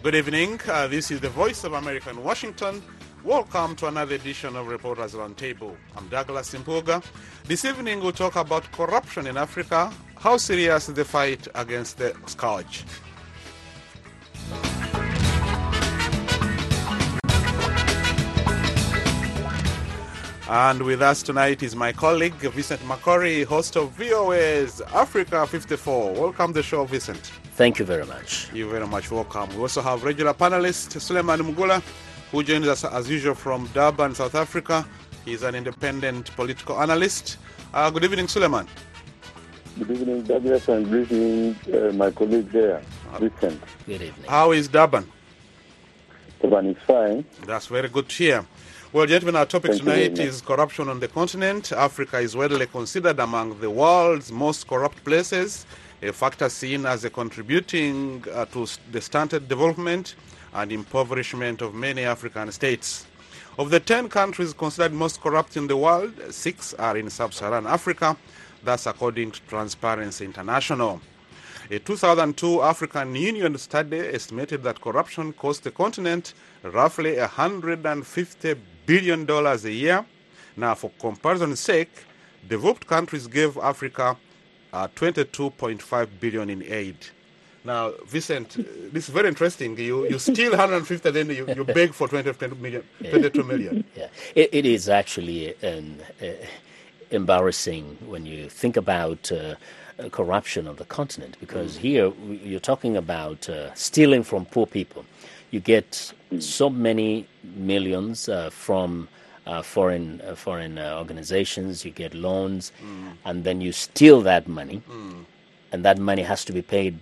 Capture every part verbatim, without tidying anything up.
Good evening. Uh, this is the Voice of America in Washington. Welcome to another edition of Reporters Roundtable. I'm Douglas Impuga. This evening we'll talk about corruption in Africa. How serious is the fight against the scourge? And with us tonight is my colleague, Vincent Makori, host of V O A's Africa fifty-four. Welcome to the show, Vincent. Thank you very much. You're very much welcome. We also have regular panelist, Suleiman Mugula, who joins us as usual from Durban, South Africa. He's an independent political analyst. Uh, good evening, Suleiman. Good evening, Douglas, and good evening, uh, my colleague there, Vincent. Good evening. How is Durban? Durban is fine. That's very good to hear. Well, gentlemen, our topic Thank tonight is corruption on the continent. Africa is widely considered among the world's most corrupt places, a factor seen as a contributing uh, to the stunted development and impoverishment of many African states. Of the ten countries considered most corrupt in the world, six are in sub-Saharan Africa. That's according to Transparency International. A two thousand two African Union study estimated that corruption cost the continent roughly one hundred fifty billion dollars a year. Now, for comparison's sake, developed countries gave Africa uh, twenty-two point five billion dollars in aid. Now, Vincent, this is very interesting. You you steal one hundred fifty, then you, you beg for twenty-two million. twenty-two million. Yeah, it, it is actually an, uh, embarrassing when you think about uh, corruption of the continent, because mm. here you're talking about uh, stealing from poor people. You get so many millions uh, from uh, foreign uh, foreign uh, organizations. You get loans, mm. and then you steal that money, mm. and that money has to be paid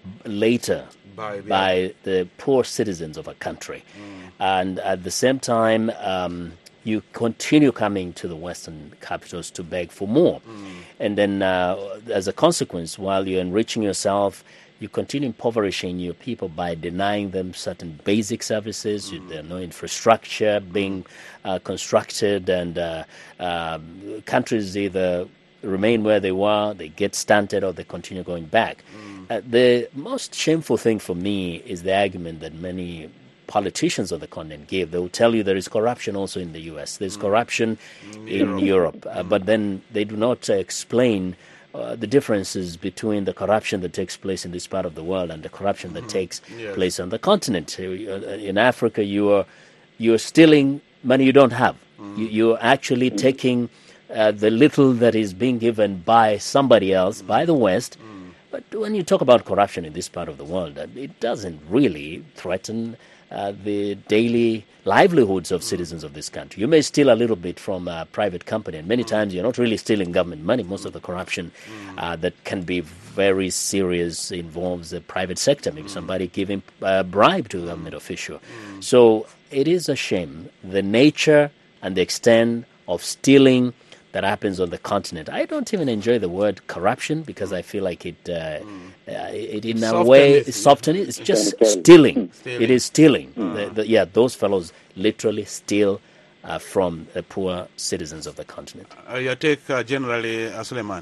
later by the, by the poor citizens of a country. Mm. And at the same time, um, you continue coming to the Western capitals to beg for more. Mm. And then uh, as a consequence, while you're enriching yourself, you continue impoverishing your people by denying them certain basic services. Mm. There's no infrastructure being uh, constructed, and uh, uh, countries either remain where they were, they get stunted, or they continue going back. Mm. Uh, the most shameful thing for me is the argument that many politicians of the continent give. They will tell you there is corruption also in the U S. There's mm. corruption in Europe, in Europe. Uh, mm. but then they do not uh, explain uh, the differences between the corruption that takes place in this part of the world and the corruption that mm. takes yes. place on the continent. In Africa, you are you're stealing money you don't have. Mm. You, you're actually mm. taking uh, the little that is being given by somebody else, mm. by the West. Mm. But when you talk about corruption in this part of the world, it doesn't really threaten Uh, the daily livelihoods of citizens of this country. You may steal a little bit from a private company, and many times you're not really stealing government money. Most of the corruption uh, that can be very serious involves the private sector, maybe somebody giving a bribe to a government official. So it is a shame, the nature and the extent of stealing that happens on the continent. I don't even enjoy the word corruption because I feel like it, uh, mm. uh, it in a way, is soften it. It's just stealing. stealing. It is stealing. Mm. The, the, yeah, those fellows literally steal uh, from the poor citizens of the continent. Uh, your take uh, generally, uh, Suleiman?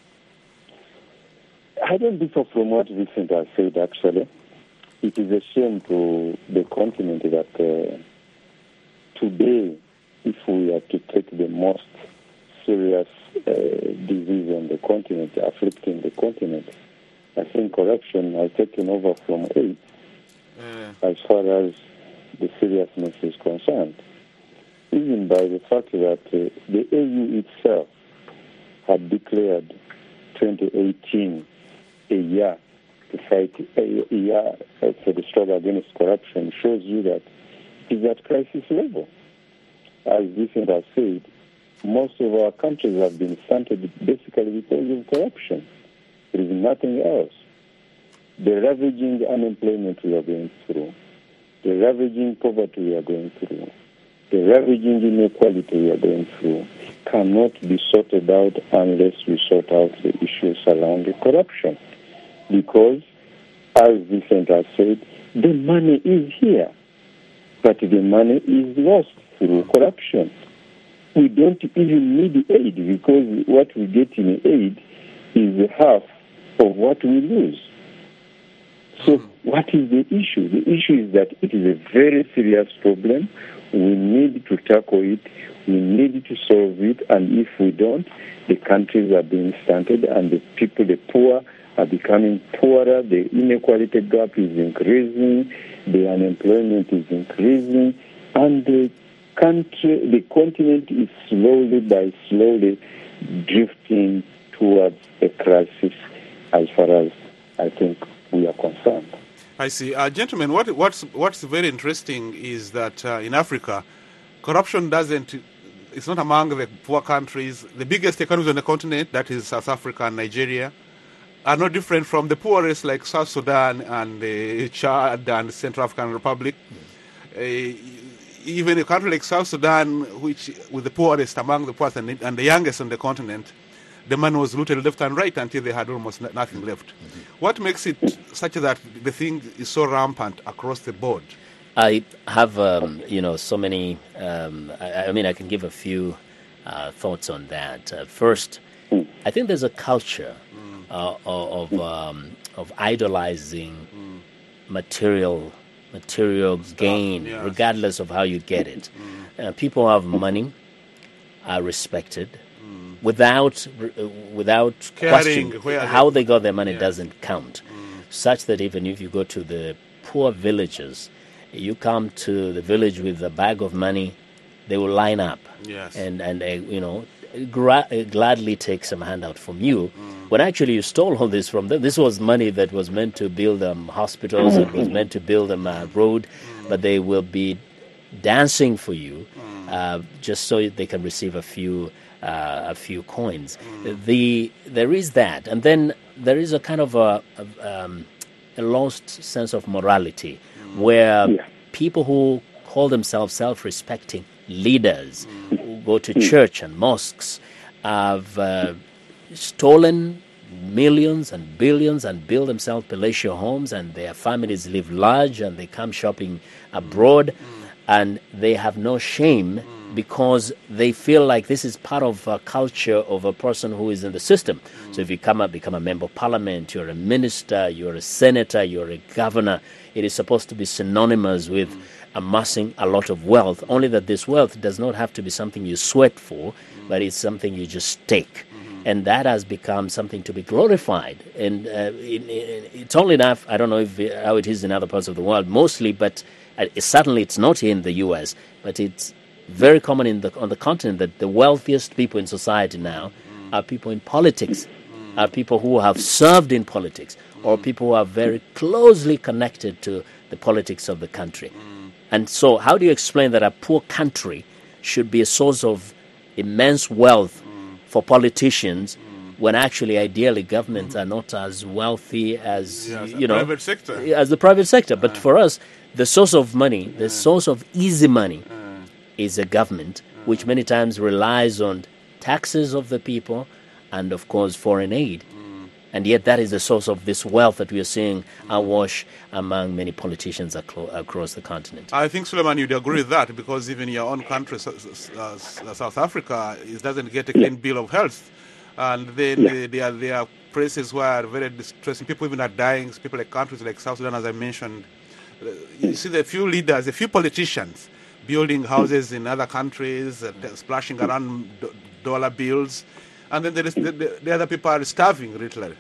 I don't differ from what Vincent has said, actually. It is a shame to the continent that uh, today, if we are to take the most serious uh, disease on the continent, afflicting the continent, I think corruption has taken over from AIDS uh. as far as the seriousness is concerned. Even by the fact that uh, the A U itself had declared twenty eighteen a year to fight, a year for the struggle against corruption, shows you that it's at crisis level. As Vincent has said, most of our countries have been stunted basically because of corruption. There is nothing else. The ravaging unemployment we are going through, the ravaging poverty we are going through, the ravaging inequality we are going through cannot be sorted out unless we sort out the issues surrounding corruption. Because, as Vincent has said, the money is here, but the money is lost through corruption. We don't even need aid because what we get in aid is half of what we lose. So what is the issue? The issue is that it is a very serious problem. We need to tackle it. We need to solve it. And if we don't, the countries are being stunted and the people, the poor, are becoming poorer. The inequality gap is increasing. The unemployment is increasing. And the country, the continent is slowly by slowly drifting towards a crisis as far as I think we are concerned. I see. Uh, gentlemen, what, what's, what's very interesting is that uh, in Africa, corruption doesn't, it's not among the poor countries. The biggest economies on the continent, that is South Africa and Nigeria, are not different from the poorest like South Sudan and uh, Chad and Central African Republic. Uh, even a country like South Sudan, which with the poorest among the poorest and, and the youngest on the continent, the money was looted left and right until they had almost nothing left. Mm-hmm. What makes it such that the thing is so rampant across the board? I have, um, you know, so many, um, I, I mean, I can give a few uh, thoughts on that. Uh, first, I think there's a culture mm. uh, of um, of idolizing mm. material material Stuff, gain, yes. regardless of how you get it. Mm. Uh, people who have money are respected. Without uh, without Caring, question, how they got their money yeah. doesn't count. Mm. Such that even if you go to the poor villages, you come to the village with a bag of money, they will line up yes. and and uh, you know gra- gladly take some handout from you. Mm. When actually you stole all this from them. This was money that was meant to build um, hospitals and was meant to build a um, road, mm. but they will be dancing for you mm. uh, just so they can receive a few. Uh, a few coins. Mm. The there is that, and then there is a kind of a a, um, a lost sense of morality, mm. where yeah. people who call themselves self-respecting leaders, mm. who go to mm. church and mosques, have uh, stolen millions and billions and build themselves palatial homes, and their families live large, and they come shopping abroad, mm. and they have no shame. Mm. Because they feel like this is part of a culture of a person who is in the system. Mm. So if you come up, become a member of parliament, you're a minister, you're a senator, you're a governor, it is supposed to be synonymous with mm. amassing a lot of wealth, only that this wealth does not have to be something you sweat for, mm. but it's something you just take. Mm. And that has become something to be glorified. And uh, in, in, it's only enough, I don't know if how it is in other parts of the world, mostly, but uh, certainly it's not in the U S, but it's very common in the on the continent that the wealthiest people in society now mm. are people in politics, mm. are people who have served in politics, mm. or people who are very closely connected to the politics of the country. Mm. And so how do you explain that a poor country should be a source of immense wealth mm. for politicians mm. when actually, ideally, governments mm. are not as wealthy as, yes, you know, private sector. as the private sector. But uh. for us, the source of money, the uh. source of easy money, uh. is a government which many times relies on taxes of the people and, of course, foreign aid. Mm. And yet that is the source of this wealth that we are seeing mm. awash among many politicians aclo- across the continent. I think, Suleiman, you'd agree with that, because even your own country, uh, South Africa, it doesn't get a clean yeah. bill of health. And then yeah. they, they are, there are places where very distressing people even are dying, people like countries like South Sudan, as I mentioned. Uh, you see the few leaders, a few politicians, building houses in other countries, uh, splashing around do- dollar bills, and then there is the, the, the other people are starving, literally.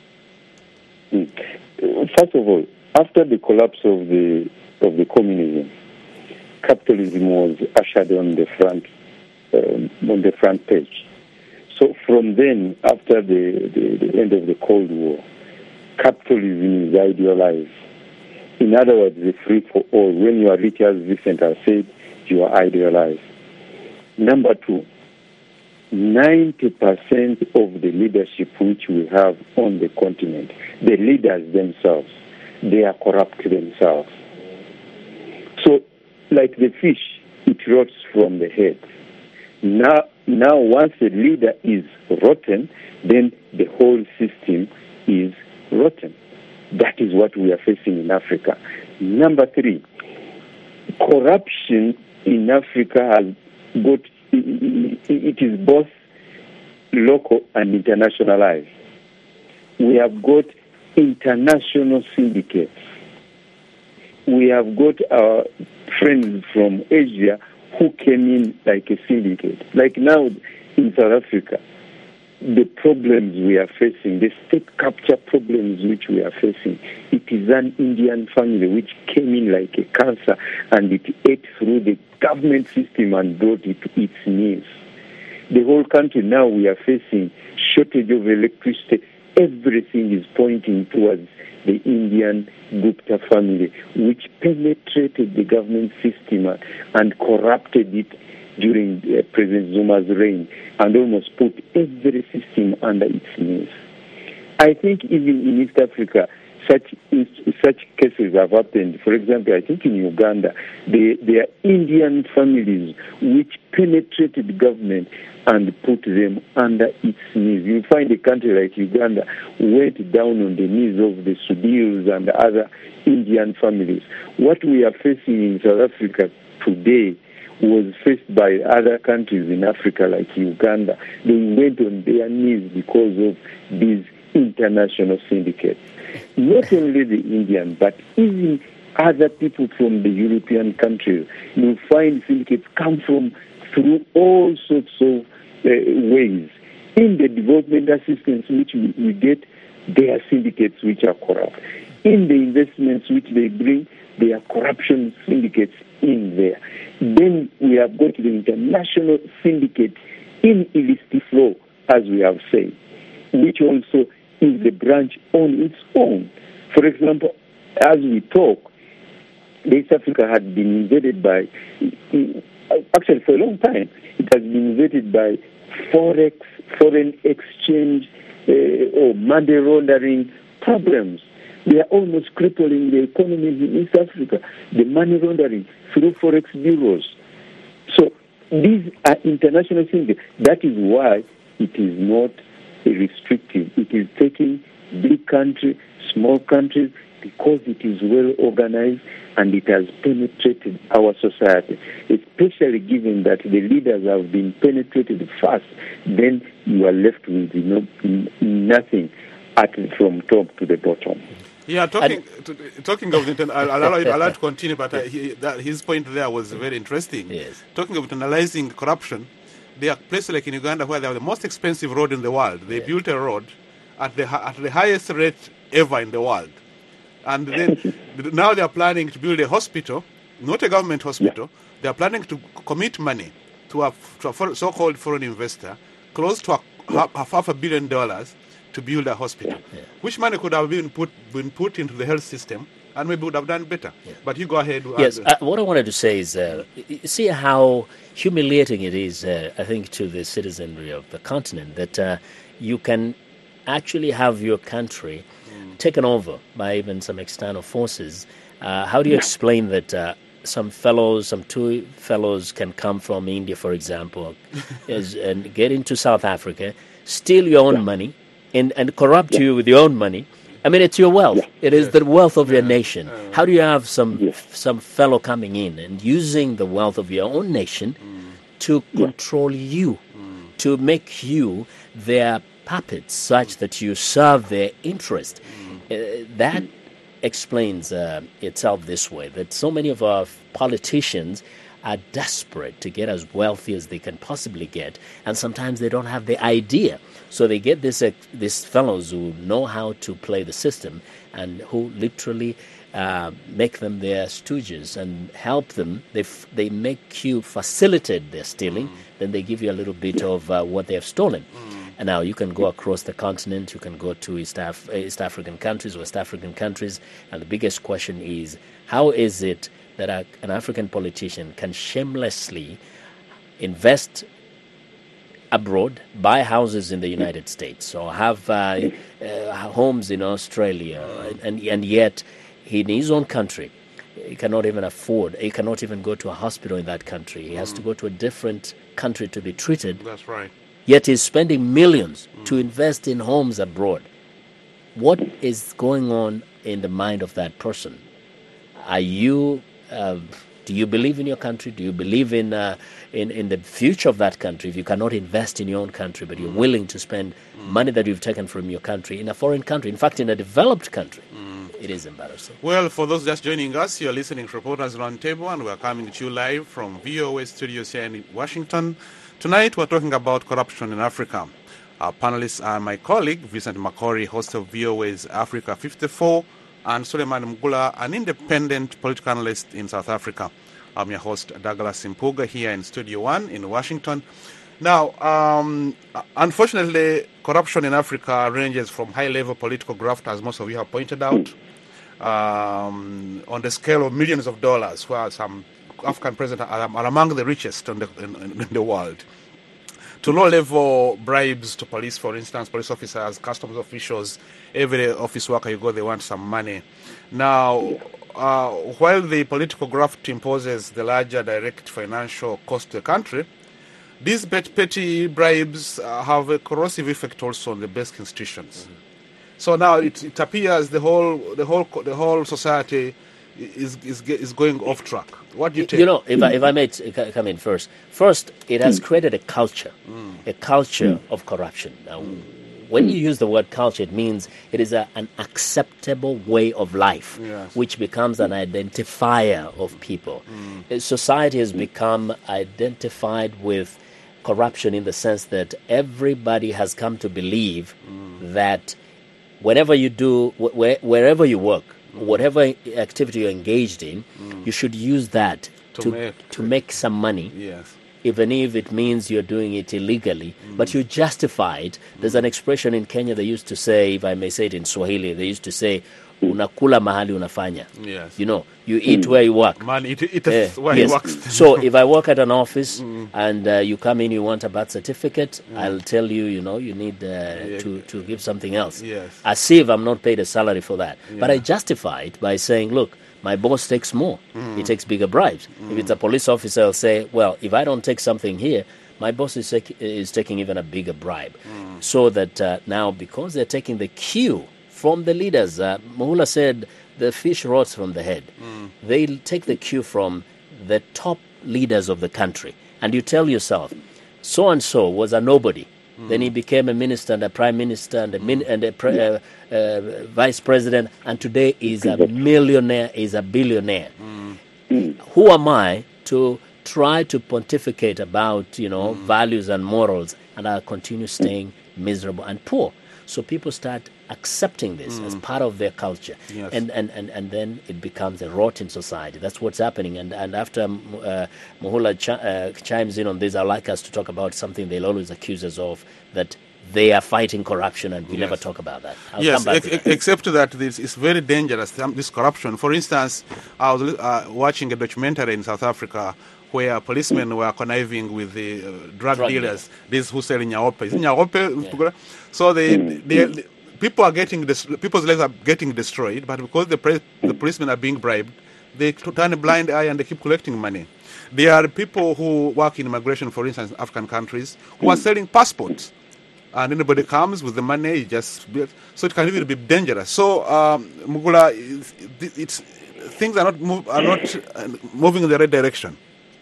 First of all, after the collapse of the of the communism, capitalism was ushered on the front um, on the front page. So from then, after the, the, the end of the Cold War, capitalism is idealized. In other words, the free for all. When you are rich, as Vincent has said, you are idealized. Number two, ninety percent of the leadership which we have on the continent, the leaders themselves, they are corrupt themselves. So, like the fish, it rots from the head. Now, now once the leader is rotten, then the whole system is rotten. That is what we are facing in Africa. Number three, corruption in Africa has got, it is both local and internationalized. We have got international syndicates we have got our friends from Asia who came in like a syndicate. Like now in South Africa, the problems we are facing, the state capture problems which we are facing, it is an Indian family which came in like a cancer and it ate through the government system and brought it to its knees. The whole country now we are facing shortage of electricity. Everything is pointing towards the Indian Gupta family, which penetrated the government system and corrupted it during uh, President Zuma's reign and almost put every system under its knees. I think even in East Africa, such such cases have happened. For example, I think in Uganda, they, there are Indian families which penetrated the government and put them under its knees. You find a country like Uganda went down on the knees of the Sudhils and other Indian families. What we are facing in South Africa today was faced by other countries in Africa like Uganda. They went on their knees because of these international syndicates. Not only the Indian, but even other people from the European countries. You find syndicates come from through all sorts of uh, ways. In the development assistance which we, we get, there are syndicates which are corrupt. In the investments which they bring, there are corruption syndicates in there. Then we have got the international syndicate in illicit flow, as we have said, which also is a branch on its own. For example, as we talk, East Africa had been invaded by, actually for a long time, it has been invaded by forex, foreign exchange, uh, or money laundering problems. They are almost crippling the economies in East Africa, the money laundering through forex bureaus. So these are international things. That is why it is not restrictive. It is taking big countries, small countries, because it is well organized and it has penetrated our society, especially given that the leaders have been penetrated fast. Then you are left with, you know, nothing at, from top to the bottom. Yeah, talking to, talking of the, I'll, I'll allow you I'll allow to continue, but uh, he, that, his point there was very interesting. Yes. Talking of internalizing corruption, there are places like in Uganda where they have the most expensive road in the world. They yeah. built a road at the at the highest rate ever in the world, and then now they are planning to build a hospital, not a government hospital. Yeah. They are planning to commit money to a, to a so-called foreign investor, close to a, yeah. half, half a billion dollars, to build a hospital, yeah. which money could have been put been put into the health system and maybe would have done better. Yeah. But you go ahead. Yes, uh, what I wanted to say is, uh, you see how humiliating it is, uh, I think, to the citizenry of the continent that uh, you can actually have your country mm. taken over by even some external forces. Uh, how do you explain that uh, some fellows, some two fellows can come from India, for example, is, and get into South Africa, steal your own yeah. money, And, and corrupt yeah. you with your own money. I mean, it's your wealth. Yeah. It is yes. the wealth of yeah. your nation. Uh, How do you have some yes. some fellow coming in and using the wealth of your own nation mm. to yeah. control you, mm. to make you their puppets such that you serve their interest? Mm. Uh, that explains uh, itself this way, that so many of our politicians are desperate to get as wealthy as they can possibly get, and sometimes they don't have the idea. So they get this uh, these fellows who know how to play the system and who literally uh, make them their stooges and help them. They f- they make you facilitate their stealing, mm. then they give you a little bit of uh, what they have stolen. Mm. And now you can go across the continent, you can go to East, Af- East African countries, West African countries, and the biggest question is, how is it that a, an African politician can shamelessly invest abroad, buy houses in the United States, or have uh, uh, homes in Australia, and, and yet in his own country, he cannot even afford, he cannot even go to a hospital in that country. He has mm. to go to a different country to be treated. That's right. Yet he's spending millions mm. to invest in homes abroad. What is going on in the mind of that person? Are you... Uh, do you believe in your country? Do you believe in, uh, in in the future of that country? If you cannot invest in your own country, but you're willing to spend mm. money that you've taken from your country in a foreign country, in fact, in a developed country, mm. It is embarrassing. Well, for those just joining us, you're listening to Reporters Roundtable, and we're coming to you live from V O A studios here in Washington. Tonight, we're talking about corruption in Africa. Our panelists are my colleague, Vincent Makori, host of V O A's Africa fifty-four, and Suleiman Mgula, an independent political analyst in South Africa. I'm your host, Douglas Impuga, here in Studio One in Washington. Now, um, unfortunately, corruption in Africa ranges from high-level political graft, as most of you have pointed out, um, on the scale of millions of dollars, where some African presidents are, are among the richest in the, in, in the world, to low-level bribes to police, for instance, police officers, customs officials, every office worker you go, they want some money. Now, uh, while the political graft imposes the larger direct financial cost to the country, these petty bribes uh, have a corrosive effect also on the basic institutions. Mm-hmm. So now it, it appears the whole the whole the whole society is is is going off track. What do you think? You know, if I, if I may t- come in first, first it has created a culture, mm. a culture mm. of corruption. Now, mm. when you use the word culture, it means it is a, an acceptable way of life, yes. which becomes an identifier of people. Mm. Society has become identified with corruption in the sense that everybody has come to believe mm. that whatever you do, wh- wherever you work, whatever activity you're engaged in, mm. you should use that to to make, to make some money, yes. even if it means you're doing it illegally. Mm. But you justify it. There's an expression in Kenya they used to say, if I may say it in Swahili, they used to say, unakula mahali unafanya. Yes. You know, you eat where you work. Man, it, it is uh, where yes. he works. So if I work at an office mm. and uh, you come in, you want a birth certificate, mm. I'll tell you, you know, you need uh, yeah. to, to give something else. Yes. As if I'm not paid a salary for that. Yeah. But I justify it by saying, look, my boss takes more. Mm. He takes bigger bribes. Mm. If it's a police officer, I'll say, well, if I don't take something here, my boss is, take, is taking even a bigger bribe. Mm. So that uh, now, because they're taking the cue from the leaders, uh, Mohula said, the fish rots from the head. Mm. They take the cue from the top leaders of the country. And you tell yourself, so-and-so was a nobody. Mm. Then he became a minister and a prime minister and a, min- and a pre- uh, uh, vice president. And today is a millionaire, is a billionaire. Mm. Who am I to try to pontificate about, you know, mm. values and morals, and I'll continue staying miserable and poor? So people start accepting this mm. as part of their culture. Yes. And, and, and, and then it becomes a rot in society. That's what's happening. And, and after uh, Mohula ch- uh, chimes in on this, I'd like us to talk about something they'll always accuse us of, that they are fighting corruption, and we yes. never talk about that. I'll yes, come back ex- to that. except that this is very dangerous, this corruption. For instance, I was uh, watching a documentary in South Africa where policemen were conniving with the uh, drug, drug dealers, these who sell nyaope. Is it nyaope? Yeah. So they, they, they, people are getting dis- people's lives are getting destroyed, but because the pre- the policemen are being bribed, they turn a blind eye and they keep collecting money. There are people who work in immigration, for instance, in African countries, who are selling passports, and anybody comes with the money, you just so it can really be dangerous. So, um, Mugula, it's, it's things are not move, are not uh, moving in the right direction.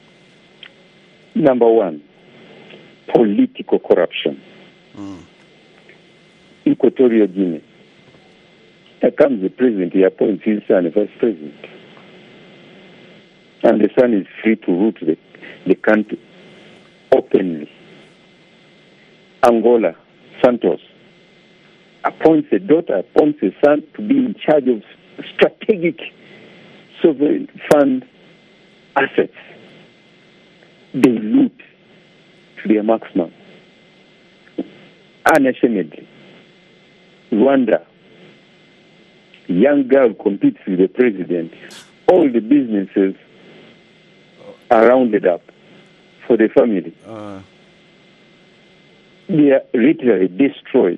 Number one, political corruption. Mm. Equatorial Guinea. There comes the president, he appoints his son as vice president. And the son is free to root the, the country openly. Angola, Santos, appoints a daughter, appoints a son to be in charge of strategic sovereign fund assets. They loot to their maximum. Unashamedly. Rwanda, young girl competes with the president. All the businesses are rounded up for the family. Uh. They are literally destroyed.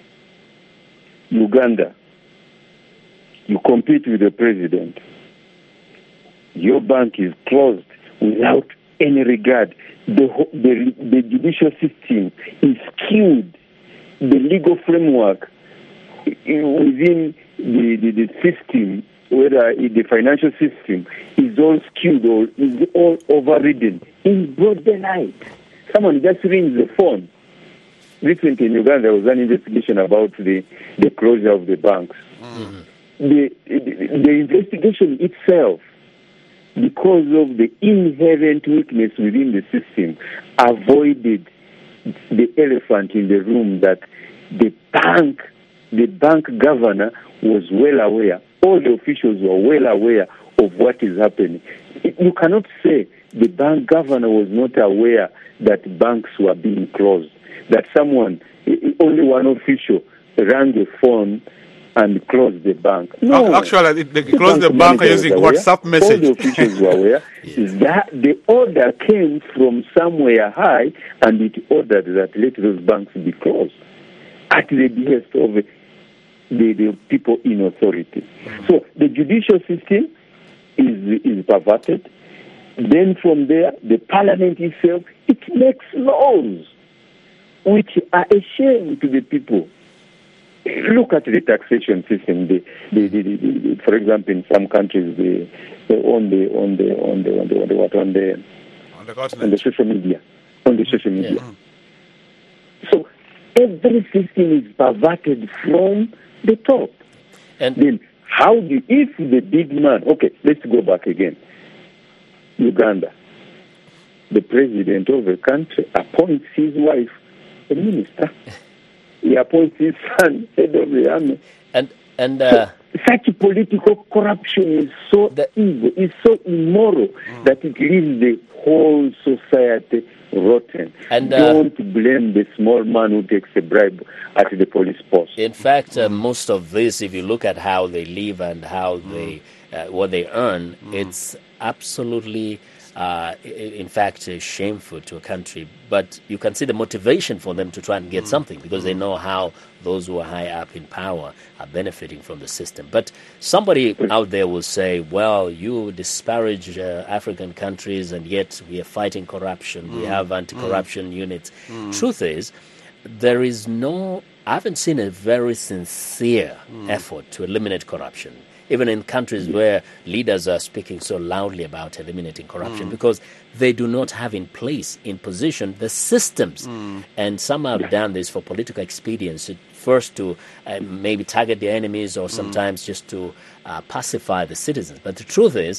Uganda, you compete with the president. Your bank is closed without any regard. The, the, the judicial system is skewed. The legal framework within the, the, the system, whether the financial system, is all skewed or is all overridden in broad daylight. Someone just rings the phone. Recently in Uganda, there was an investigation about the, the closure of the banks. Mm-hmm. the, the investigation itself, because of the inherent weakness within the system, avoided the elephant in the room that the bank, the bank governor was well aware, all the officials were well aware of what is happening. You cannot say the bank governor was not aware that banks were being closed, that someone, only one official rang the phone and closed the bank. No. Actually, they the closed the bank using WhatsApp message. All the officials were aware. Yes. That the order came from somewhere high, and it ordered that let those banks be closed at the behest of the, the people in authority. Mm. So the judicial system is is perverted. Then from there, the parliament itself, it makes laws which are a shame to the people. Look at the taxation system. The, the, the, the, the, for example, in some countries, the, the on the on the on the on the on the what on the on the, on the social media, on the social media. Yeah. So every system is perverted from the top. And then how do if the big man? Okay, let's go back again. Uganda, the president of the country appoints his wife a minister. He appoints his son head of the army. and and uh, so, such political corruption is so the, evil, is so immoral mm. that it leaves the whole society rotten. And, uh, don't blame the small man who takes a bribe at the police post. In fact, uh, most of this, if you look at how they live and how mm. they uh, what they earn, mm. it's absolutely. Uh, in fact, uh, shameful to a country. But you can see the motivation for them to try and get mm. something because mm. they know how those who are high up in power are benefiting from the system. But somebody out there will say, well, you disparage uh, African countries and yet we are fighting corruption. Mm. We have anti-corruption mm. units. Mm. Truth is, there is no, I haven't seen a very sincere mm. effort to eliminate corruption. Even in countries where leaders are speaking so loudly about eliminating corruption, mm. because they do not have in place, in position, the systems. Mm. And some have done this for political expedience, first to uh, maybe target their enemies or sometimes mm. just to uh, pacify the citizens. But the truth is,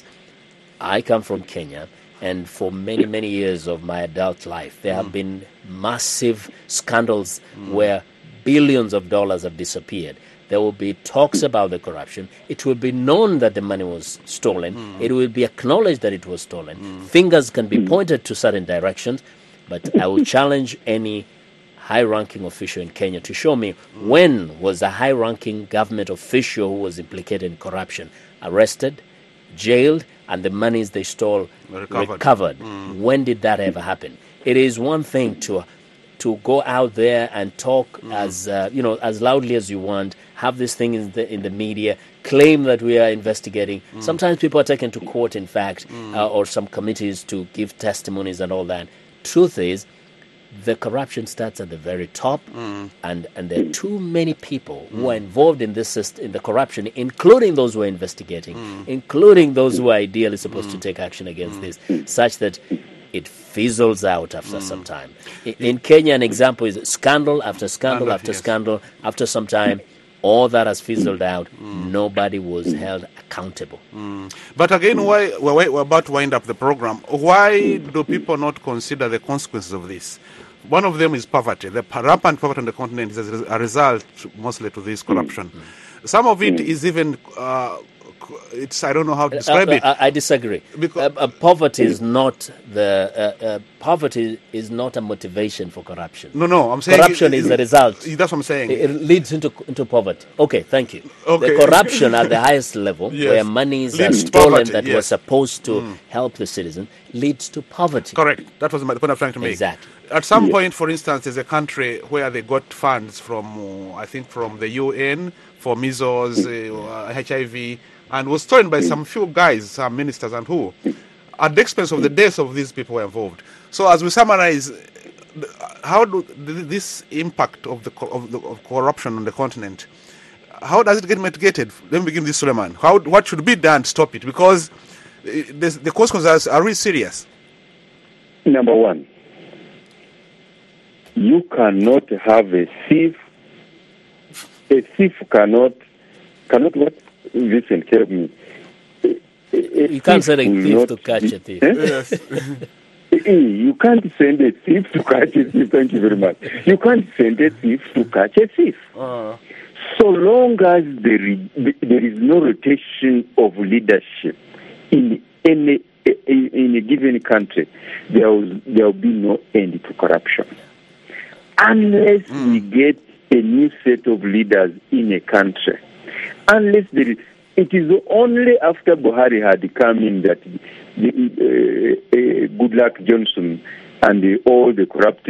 I come from Kenya, and for many, many years of my adult life, there mm. have been massive scandals mm. where billions of dollars have disappeared. There will be talks about the corruption. It will be known that the money was stolen. Mm. It will be acknowledged that it was stolen. Mm. Fingers can be pointed to certain directions. But I will challenge any high-ranking official in Kenya to show me mm. when was a high-ranking government official who was implicated in corruption arrested, jailed, and the monies they stole recovered. recovered. Mm. When did that ever happen? It is one thing to to go out there and talk mm. as uh, you know as loudly as you want, have this thing in the in the media, claim that we are investigating. Mm. Sometimes people are taken to court, in fact, mm. uh, or some committees to give testimonies and all that. Truth is, the corruption starts at the very top, mm. and, and there are too many people mm. who are involved in this system, in the corruption, including those who are investigating, mm. including those who are ideally supposed mm. to take action against mm. this, such that it fizzles out after mm. some time. In, in Kenya, an example is scandal after scandal after yes. scandal. After some time, all that has fizzled out. Mm. Nobody was held accountable. Mm. But again, why we're, we're about to wind up the program. Why do people not consider the consequences of this? One of them is poverty. The rampant poverty on the continent is a result mostly to this corruption. Mm. Some of it is even... Uh, It's I don't know how to describe uh, it. I, I disagree. Because uh, uh, poverty is not the uh, uh, poverty is not a motivation for corruption. No, no, I'm saying corruption it, it, is the result. That's what I'm saying. It, it leads into into poverty. Okay, thank you. Okay. The corruption at the highest level, yes. where monies leads are stolen poverty, that yes. were supposed to mm. help the citizen, leads to poverty. Correct. That was my point I'm trying to make. Exactly. At some yeah. point, for instance, there's a country where they got funds from, uh, I think, from the U N for measles, uh, H I V. And was stolen by some few guys, some ministers and who, at the expense of the deaths of these people who were involved. So as we summarize, how do this impact of the of, the, of corruption on the continent, how does it get mitigated? Let me begin with this, Suleiman. How what should be done to stop it? Because the consequences are really serious. Number one, you cannot have a thief. A thief cannot cannot what? Vincent, help me. You can't send a thief to catch a thief. Eh? Yes. You can't send a thief to catch a thief. Thank you very much. You can't send a thief to catch a thief. Uh, So long as there is, there is no rotation of leadership in any in a given country, there will there will be no end to corruption. Unless mm. we get a new set of leaders in a country, unless there is, it is only after Buhari had come in that the, uh, uh, Goodluck Johnson and the, all the corrupt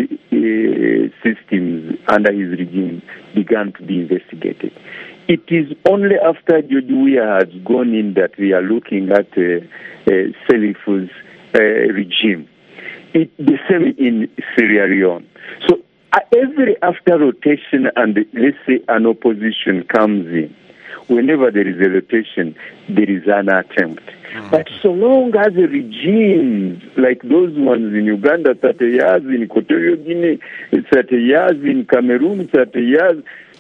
uh, systems under his regime began to be investigated. It is only after George Weah has gone in that we are looking at uh, uh, Salifu's uh, regime. It, the same in Sierra Leone. So uh, every after rotation and let's say an opposition comes in, whenever there is a rotation, there is an attempt. Mm-hmm. But so long as the regimes, like those ones in Uganda, thirty years, in Equatorial Guinea, thirty years, in Cameroon, thirty years,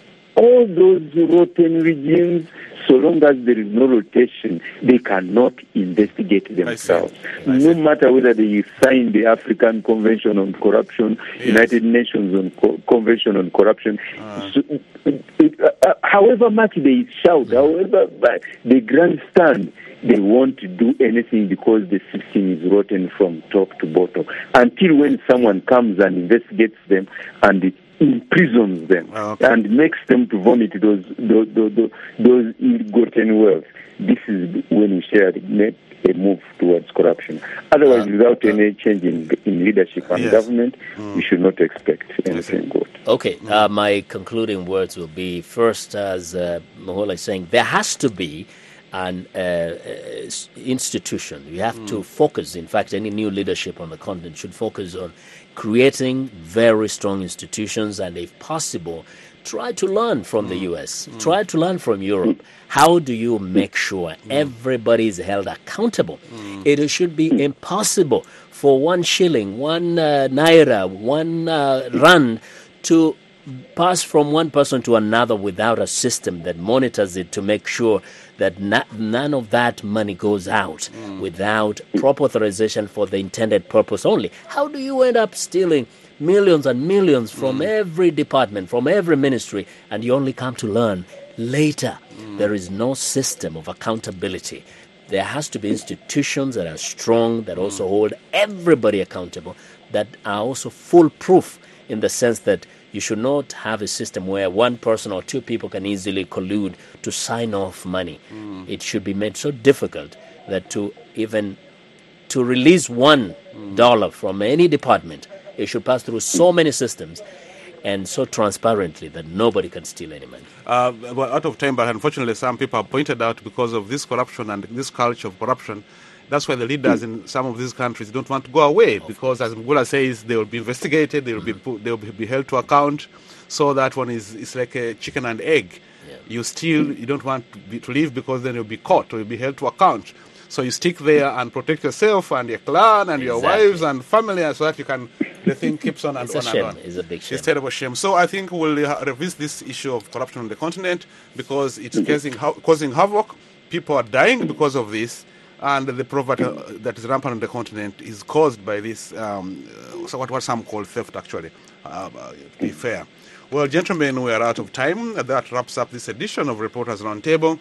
all those rotten regimes, so long as there is no rotation, they cannot investigate themselves. I see. I see. No matter whether they sign the African Convention on Corruption, yes. United Nations on Co- Convention on Corruption, uh. so, it, uh, however much they shout, yeah. however they grandstand, they won't do anything because the system is rotten from top to bottom. Until when someone comes and investigates them and it imprisons them oh, okay. and makes them to vomit those those those, those ill-gotten wealth. This is when we share make a move towards corruption. Otherwise, uh, without uh, any change in, in leadership and yes. government, mm. we should not expect anything good. Okay, uh, my concluding words will be, first, as uh, Mohola is saying, there has to be an uh, institution. You have mm. to focus. In fact, any new leadership on the continent should focus on creating very strong institutions, and if possible, try to learn from mm. the U S, mm. try to learn from Europe. How do you make sure mm. everybody is held accountable? Mm. It should be impossible for one shilling, one uh, naira, one uh, rand to pass from one person to another without a system that monitors it to make sure that not, none of that money goes out mm. without proper authorization for the intended purpose only. How do you end up stealing millions and millions from mm. every department, from every ministry, and you only come to learn later? Mm. There is no system of accountability. There has to be institutions that are strong, that mm. also hold everybody accountable, that are also foolproof in the sense that you should not have a system where one person or two people can easily collude to sign off money. Mm. It should be made so difficult that to even to release one mm. dollar from any department, it should pass through so many systems and so transparently that nobody can steal any money. Uh, we're out of time, but unfortunately some people have pointed out because of this corruption and this culture of corruption, that's why the leaders in some of these countries don't want to go away, because as Mugula says, they will be investigated, they will be put, they will be held to account. So that one is it's like a chicken and egg. Yeah. You still you don't want to, be, to leave because then you'll be caught or you'll be held to account. So you stick there and protect yourself and your clan and your exactly. wives and family, so that you can. The thing keeps on and it's on a shame. and on. It's a big shame. It's a terrible shame. So I think we'll uh, revisit this issue of corruption on the continent because it's causing causing havoc. People are dying because of this. And the poverty uh, that is rampant on the continent is caused by this, um, uh, so what, what some call theft, actually, uh, uh, to be fair. Well, gentlemen, we are out of time. That wraps up this edition of Reporters Roundtable.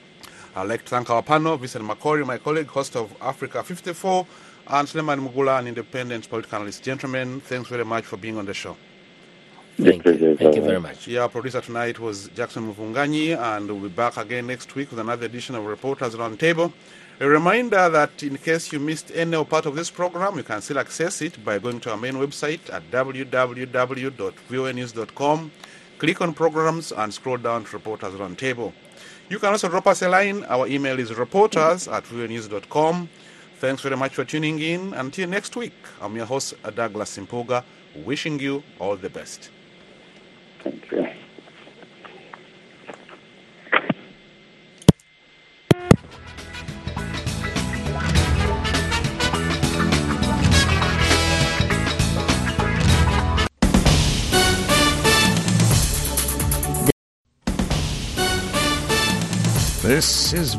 I'd like to thank our panel, Vincent Makori, my colleague, host of Africa fifty-four, and Suleiman Mugula, an independent political analyst. Gentlemen, thanks very much for being on the show. Thank you. Thank you very much. Yeah, our producer tonight was Jackson Muvunganyi, and we'll be back again next week with another edition of Reporters Roundtable. A reminder that in case you missed any part of this program, you can still access it by going to our main website at w w w dot v o a news dot com. Click on programs and scroll down to Reporters Roundtable. You can also drop us a line. Our email is reporters at v o a news dot com. Thanks very much for tuning in. Until next week, I'm your host, Douglas Simpuga, wishing you all the best. Thank you. This is